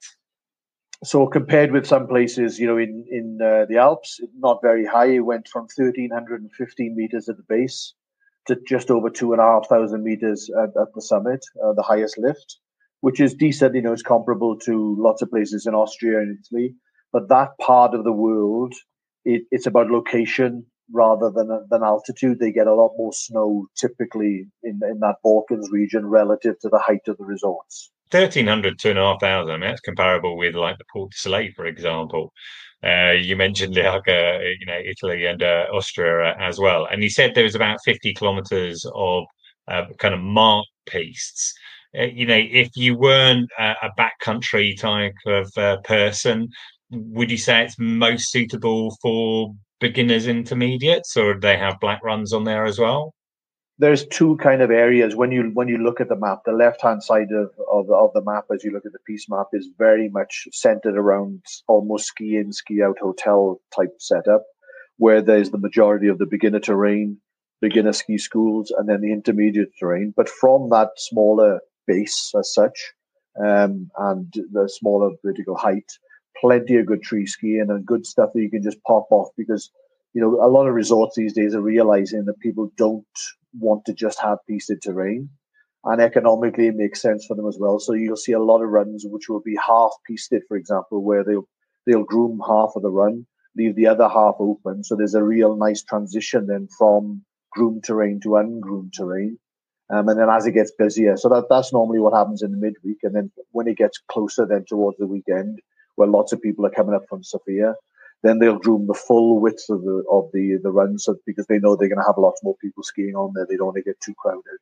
So compared with some places, you know, in, in uh, the Alps, not very high. It went from one thousand three hundred fifteen meters at the base to just over two and a half thousand meters at, at the summit, uh, the highest lift, which is decent. You know, it's comparable to lots of places in Austria and Italy. But that part of the world, it, it's about location rather than than altitude. They get a lot more snow typically in, in that Balkans region relative to the height of the resorts. thirteen hundred, two and a half thousand. I mean, that's comparable with like the Port de Soleil, for example. Uh, you mentioned like, uh, you know, Italy and uh, Austria as well. And you said there was about fifty kilometers of uh, kind of marked pistes. Uh, you know, if you weren't uh, a backcountry type of uh, person, would you say it's most suitable for beginners, intermediates, or do they have black runs on there as well? There's two kind of areas when you when you look at the map. The left hand side of, of of the map, as you look at the piste map, is very much centered around almost ski in, ski out hotel type setup, where there's the majority of the beginner terrain, beginner ski schools, and then the intermediate terrain. But from that smaller base as such, um, and the smaller vertical height, plenty of good tree skiing and good stuff that you can just pop off, because you know a lot of resorts these days are realizing that people don't want to just have pisted terrain, and economically it makes sense for them as well. So you'll see a lot of runs which will be half pisted, for example, where they'll they'll groom half of the run, leave the other half open. So there's a real nice transition then from groomed terrain to ungroomed terrain. Um, and then as it gets busier, so that, that's normally what happens in the midweek. And then when it gets closer then towards the weekend, where lots of people are coming up from Sofia, then they'll groom the full width of the of the, the run, so because they know they're going to have lots more people skiing on there. They don't want to get too crowded.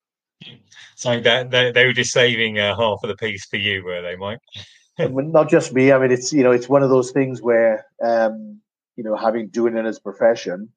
So that they, they were just saving uh, half of the piece for you, were they, Mike? Not just me. I mean, it's you know, it's one of those things where um, you know, having doing it as a profession,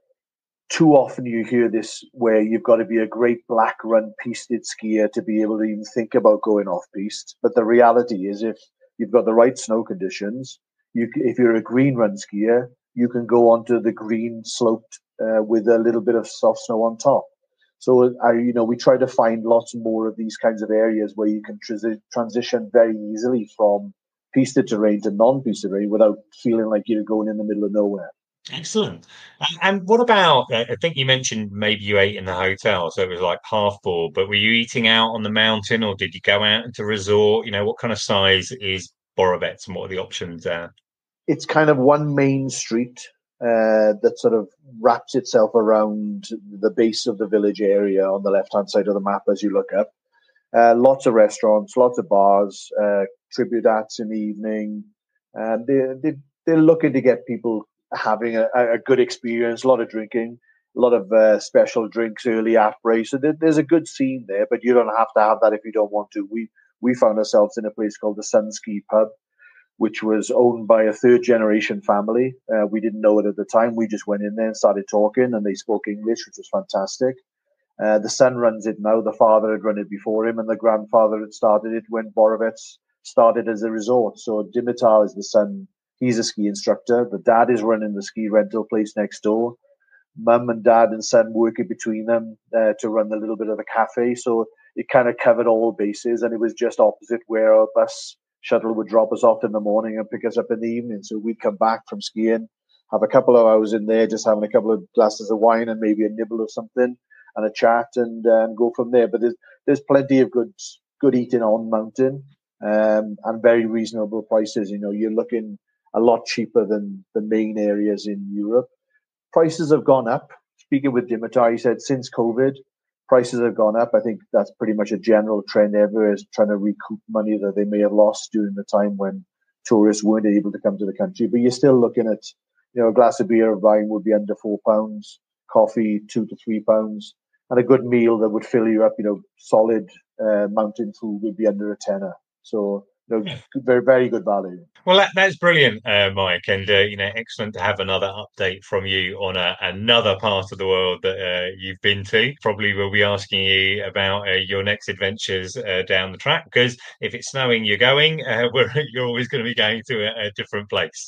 too often you hear this where you've got to be a great black run pisted skier to be able to even think about going off piste. But the reality is, if you've got the right snow conditions, you if you're a green run skier, you can go onto the green sloped uh, with a little bit of soft snow on top. So, I, you know, we try to find lots more of these kinds of areas where you can transi- transition very easily from pisted terrain to non-pisted terrain without feeling like you're going in the middle of nowhere. Excellent. And what about, I think you mentioned maybe you ate in the hotel, so it was like half full, but were you eating out on the mountain or did you go out into resort? You know, what kind of size is Borovets and what are the options there? It's kind of one main street uh, that sort of wraps itself around the base of the village area on the left-hand side of the map as you look up. Uh, lots of restaurants, lots of bars, uh, tribute acts in the evening. And they, they, they're looking to get people having a, a good experience, a lot of drinking, a lot of uh, special drinks early after race. So there, there's a good scene there, but you don't have to have that if you don't want to. We we found ourselves in a place called the Sunski Pub, which was owned by a third generation family. Uh, we didn't know it at the time. We just went in there and started talking, and they spoke English, which was fantastic. Uh, the son runs it now. The father had run it before him, and the grandfather had started it when Borovets started as a resort. So Dimitar is the son. He's a ski instructor. The dad is running the ski rental place next door. Mum and dad and son working between them uh, to run a little bit of the cafe. So it kind of covered all bases, and it was just opposite where our bus shuttle would drop us off in the morning and pick us up in the evening. So we'd come back from skiing, have a couple of hours in there, just having a couple of glasses of wine and maybe a nibble of something and a chat, and um, go from there. But there's there's plenty of good good eating on mountain, um, and very reasonable prices. You know, you're looking a lot cheaper than the main areas in Europe. Prices have gone up. Speaking with Dimitar, he said since COVID, prices have gone up. I think that's pretty much a general trend everywhere, is trying to recoup money that they may have lost during the time when tourists weren't able to come to the country. But you're still looking at, you know, a glass of beer or wine would be under four pounds, coffee two to three pounds, and a good meal that would fill you up, you know, solid uh, mountain food would be under a tenner. So, you know, very, very good value. Well, that, that's brilliant, uh, Mike, and uh, you know, excellent to have another update from you on a, another part of the world that uh, you've been to. Probably we'll be asking you about uh, your next adventures uh, down the track, because if it's snowing, you're going. Uh, we're, you're always going to be going to a, a different place.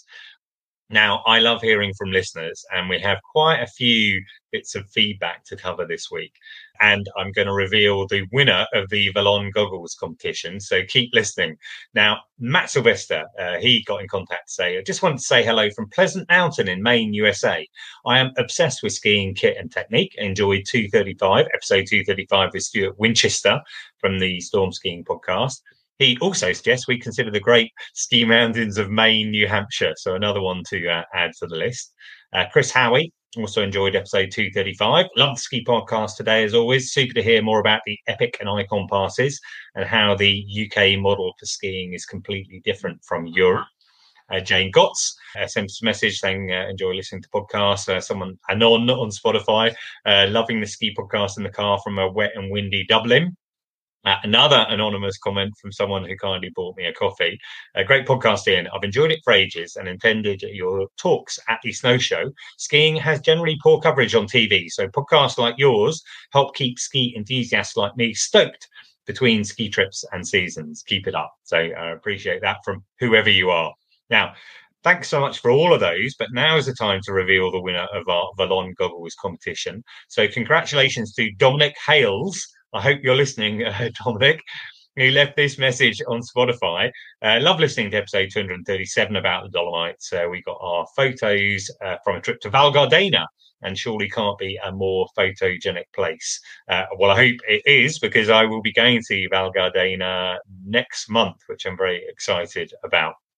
Now, I love hearing from listeners, and we have quite a few bits of feedback to cover this week. And I'm going to reveal the winner of the Valon Goggles competition, so keep listening. Now, Matt Sylvester, uh, he got in contact to say, I just wanted to say hello from Pleasant Mountain in Maine, U S A. I am obsessed with skiing kit and technique. Enjoyed two thirty-five, episode two thirty-five with Stuart Winchester from the Storm Skiing podcast. He also suggests we consider the great ski mountains of Maine, New Hampshire. So another one to uh, add to the list. Uh, Chris Howie also enjoyed episode two thirty-five. Love the ski podcast today, as always. Super to hear more about the Epic and Icon passes and how the U K model for skiing is completely different from Europe. Uh, Jane Gotts uh, sent us a message saying, uh, enjoy listening to podcasts. Uh, someone, Anon on Spotify, uh, loving the ski podcast in the car from a wet and windy Dublin. Uh, another anonymous comment from someone who kindly bought me a coffee. A great podcast, Ian. I've enjoyed it for ages and attended your talks at the Snow Show. Skiing has generally poor coverage on T V, so podcasts like yours help keep ski enthusiasts like me stoked between ski trips and seasons. Keep it up. So I appreciate that from whoever you are. Now, thanks so much for all of those, but now is the time to reveal the winner of our Valon Goggles competition. So congratulations to Dominic Hales. I hope you're listening, uh, Dominic, who left this message on Spotify. Uh, love listening to episode two thirty-seven about the Dolomites. Uh, we got our photos uh, from a trip to Val Gardena, and surely can't be a more photogenic place. Uh, well, I hope it is, because I will be going to Val Gardena next month, which I'm very excited about.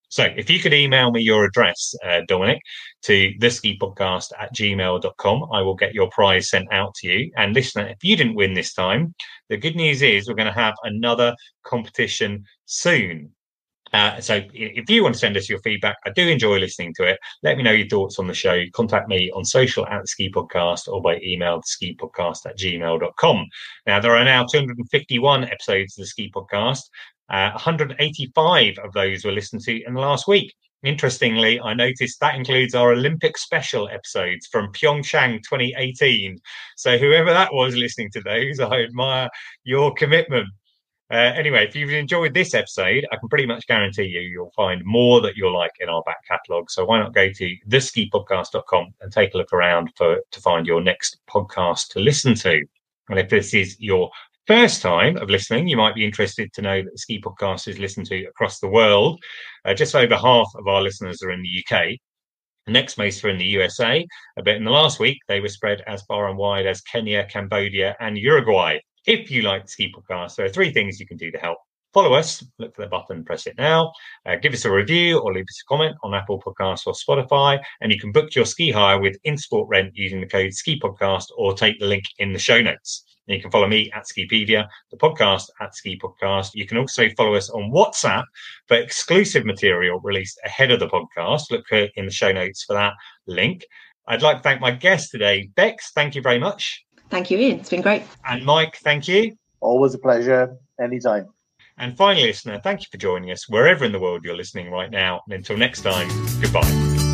So if you could email me your address, uh, Dominic, to the ski podcast at gmail dot com, I will get your prize sent out to you. And listener, if you didn't win this time, the good news is we're going to have another competition soon. Uh, so if you want to send us your feedback, I do enjoy listening to it. Let me know your thoughts on the show. Contact me on social at the Ski Podcast or by email the ski podcast at gmail dot com. Now, there are now two hundred fifty-one episodes of the Ski Podcast. Uh, one hundred eighty-five of those were listened to in the last week. Interestingly, I noticed that includes our Olympic special episodes from Pyeongchang twenty eighteen. So whoever that was listening to those, I admire your commitment. Uh, anyway, if you've enjoyed this episode, I can pretty much guarantee you you'll find more that you'll like in our back catalogue. So why not go to the ski podcast dot com and take a look around for to find your next podcast to listen to. And if this is your first time of listening, you might be interested to know that the Ski Podcast is listened to across the world. Uh, just over half of our listeners are in the U K. The next most are in the U S A. But in the last week, they were spread as far and wide as Kenya, Cambodia, and Uruguay. If you like the Ski Podcast, there are three things you can do to help. Follow us, look for the button, press it now, uh, give us a review or leave us a comment on Apple Podcasts or Spotify, and you can book your ski hire with InSport Rent using the code Ski Podcast or take the link in the show notes. And you can follow me at Skipedia, the podcast at Ski Podcast. You can also follow us on WhatsApp for exclusive material released ahead of the podcast. Look in the show notes for that link. I'd like to thank my guest today, Bex. Thank you very much. Thank you, Ian. It's been great. And Mike, thank you. Always a pleasure. Anytime. And finally, listener, thank you for joining us wherever in the world you're listening right now. And until next time, goodbye.